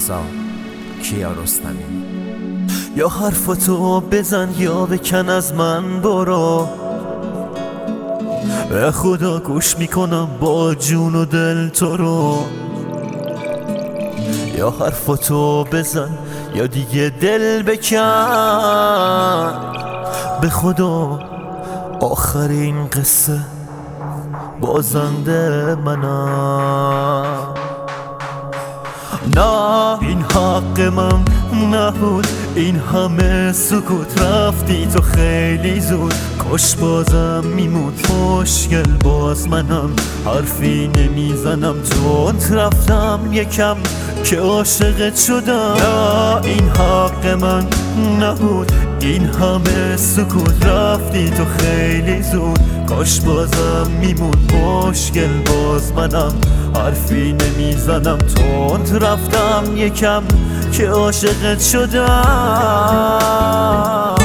رضا کیارستمی. یا حرفتو بزن یا بکن از من برو، به خدا گوش میکنم با جون و دل تو رو. یا حرفتو بزن یا دیگه دل بکن، به خدا آخرین قصه بازنده منم. نه این حق من نبود، این همه سکوت رفتی تو خیلی زود. کاش بازم میمود مشکل باز منم، حرفی نمیزنم تند رفتم یکم که عاشقت شدم. نه این حق من نبود، این همه سکوت رفتی تو خیلی زود. کاش بازم میمود مشکل باز منم، حرفی نمیزنم تند رفتم یکم که عاشقت شدم.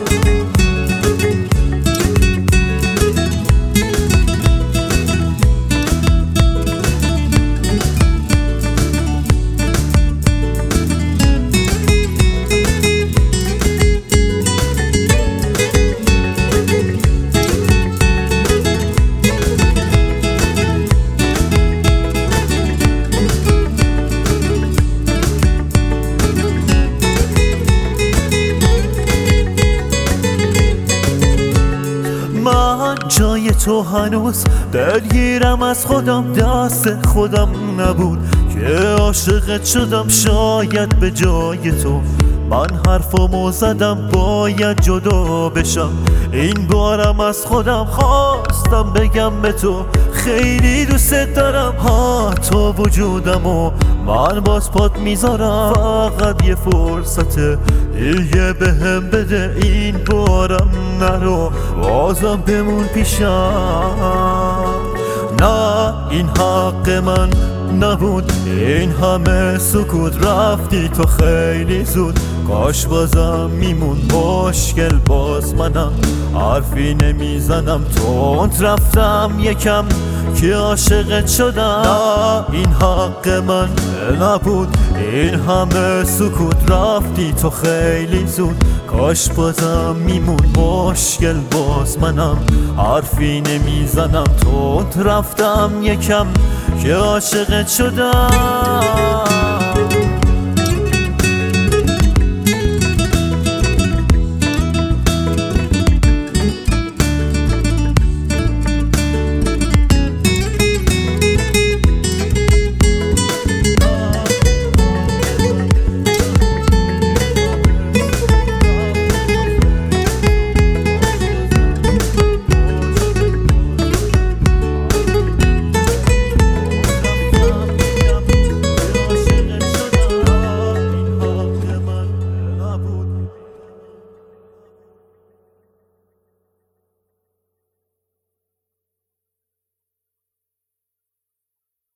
من جای تو هنوز دلگیرم از خودم، دست خودم نبود که عاشقت شدم. شاید به جای تو من حرفمو زدم، باید جدا بشم. این بارم از خودم خواستم بگم به تو خیلی دوست دارم. ها تو وجودمو من باز پات میذارم، فقط یه فرصته دیگه بهم بده. این بارم نرو بازم بمون پیشم. نه این حق من نبود، این همه سکوت رفتی تو خیلی زود. کاش بازم میمون مشکل باز منم، حرفی نمیزنم تند رفتم یکم که عاشقت شدم. نه این حق من نبود، این همه سکوت رفتی تو خیلی زود. کاش بازم میمون مشکل باز منم، حرفی نمیزنم تند رفتم یکم که عاشقت شدم.